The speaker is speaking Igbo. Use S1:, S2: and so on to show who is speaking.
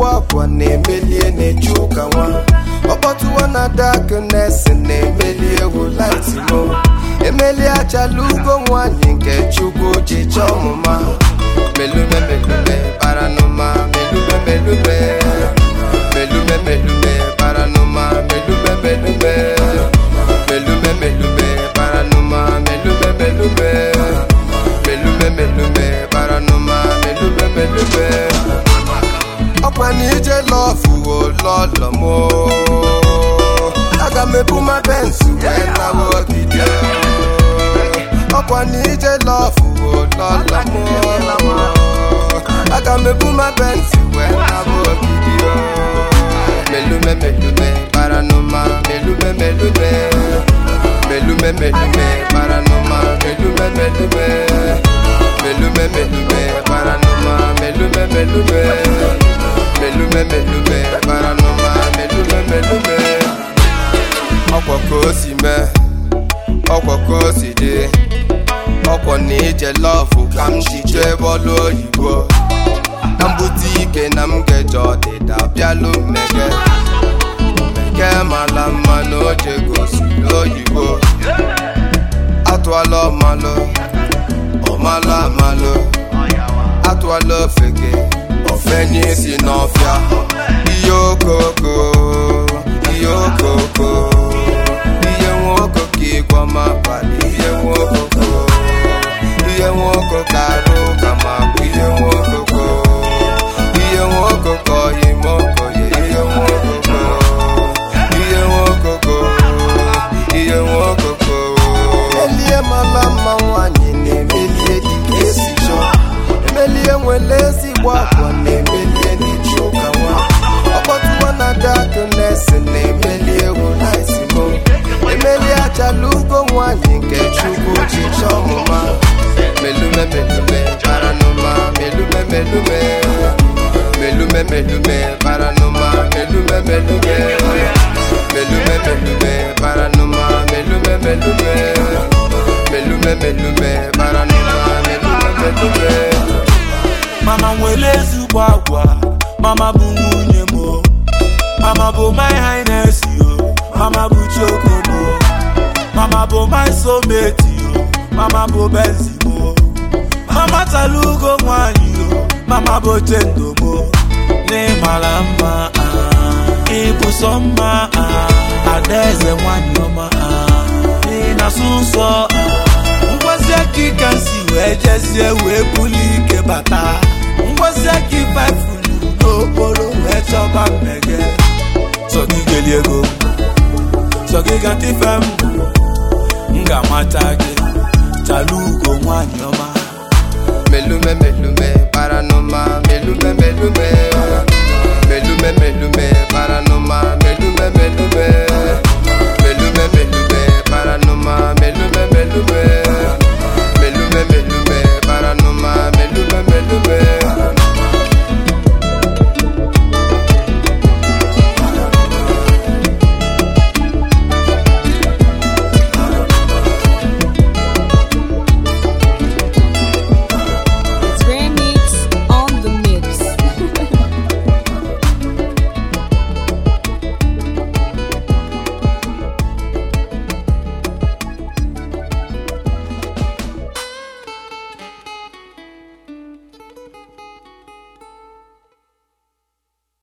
S1: wakwa na-emelie na-ejuka nwa ọkpọtụwa na darkness na-emelie wu light mo emelie achalugo nwanyị nke Chukwu ji chọọ ọmụma melume melume paranoma melume melume melume melume paranoma melume melume melume melume paranoma melume melume melume melume paranoma melume melume ọkwa n'ije lọfụ lọlọ mo aga m ebu ma bensu wee lawa ogige ọkwa n'ije lọfụ lọlọ mo aga m ebu ma bensu wee lawa ogige melume melume paranoma melume melume melume melume paranoma melume melume melume melume paranoma melume melume melume melume paranoma melume melume ọkwa ka o si mee ọkwa ka o si dị ọkwa na ije lọfụ ka m ji jee bọọlụ oyibo na mbute ike na m geje ọdịda bịalụ mmege mala mma na oje gosi oyibo atụala ọmalụ ọmalụ amalụ atụala ofeke ofenye si n'ọfịa ihe okoko ihe okoko ihe nwoke ka ịgwa mabalị ihe nwokoko ihe nwoko ka arụ ka makwa ihe nwokoko ihe nwokoko imoko ya ihe nwokoko ihe nwokoko ihe nwokoko emelie mala mma nwanyị na-emelie dịka esi chọọ emelie nwere ezigbo akwa na-emelie n'ichuka nwa ọkpọtụwa na darkness na-emelie wu light mo emelie achalugo nwanyị nke Chukwu ji chọọ ọmụma melume melume paranoma melume melume melume melume paranoma melume melume melume melume paranoma melume melume melume melume paranoma melume melume
S2: mama nwere ezigbo agwa mama bụ nwunye mo mama bụ my highness yo mama bụ chokomo mama bụ my soulmate yo mama bụ benzi mo mama talugo nwanyị yo mama bụ chendo mo n'ịmara mma ịbụ sọ mma adaeze nwanyị ọma n'ịna-asụ nsọ ngwazi aka ike nsi wee jezie wee buli ike bata ngwazi aka ifefulu n'okporo wee chọba mmege sọ gị geli ego sọ gị gata ife m ga-amata gị Chalugo nwanyị ọma
S1: melume melume paranoma melume melume